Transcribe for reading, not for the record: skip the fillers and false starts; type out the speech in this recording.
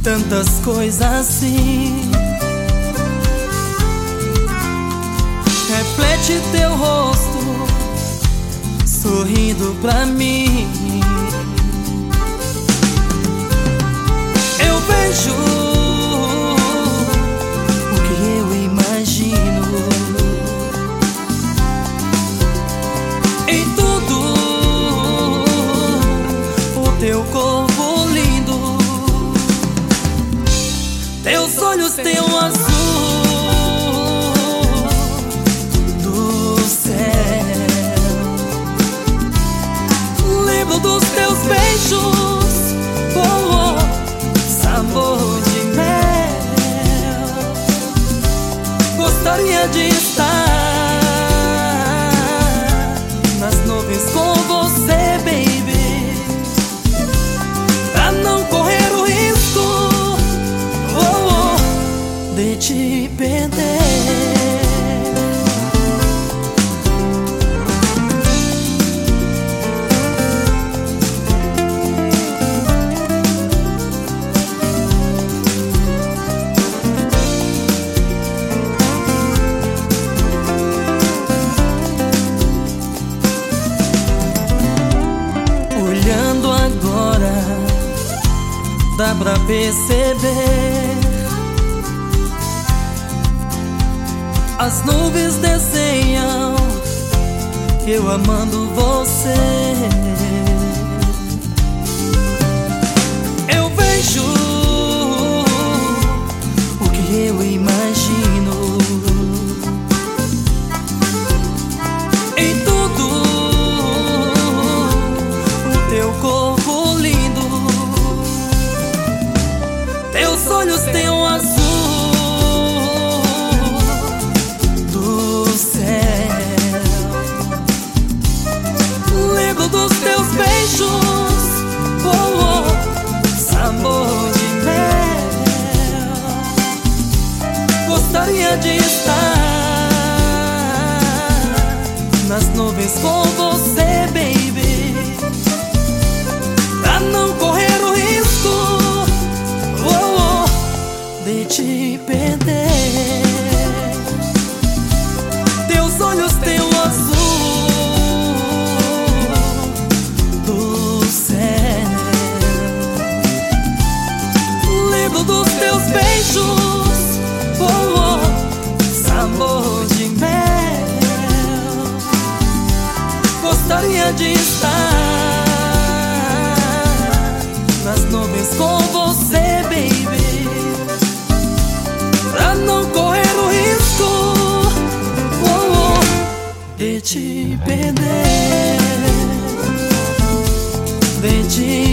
tantas coisas assim. Reflete teu rosto sorrindo pra mim. Eu vejo o que eu imagino em tudo, o teu corpo lindo, teus olhos têm um azul do céu. Lembro dos teus beijos, oh, oh, sabor de mel. Gostaria de estar nas nuvens com você, baby, pra não correr o risco, oh, oh, de te perder. Olhando agora, dá pra perceber as nuvens desenham eu amando você. Eu vejo o que eu imagino em tudo, o teu corpo lindo, teus olhos têm um azul do céu. Lembro dos teus beijos, oh, oh, sabor de mel. Gostaria de estar nas nuvens com você, baby, pra não correr o risco, oh, oh, de te perder. Teus olhos têm um azul do céu. Lembro dos teus beijos, oh, oh, sabor de mel. Gostaria de estar nas nuvens com você, baby, pra não correr o risco, oh, oh, de te perder, de te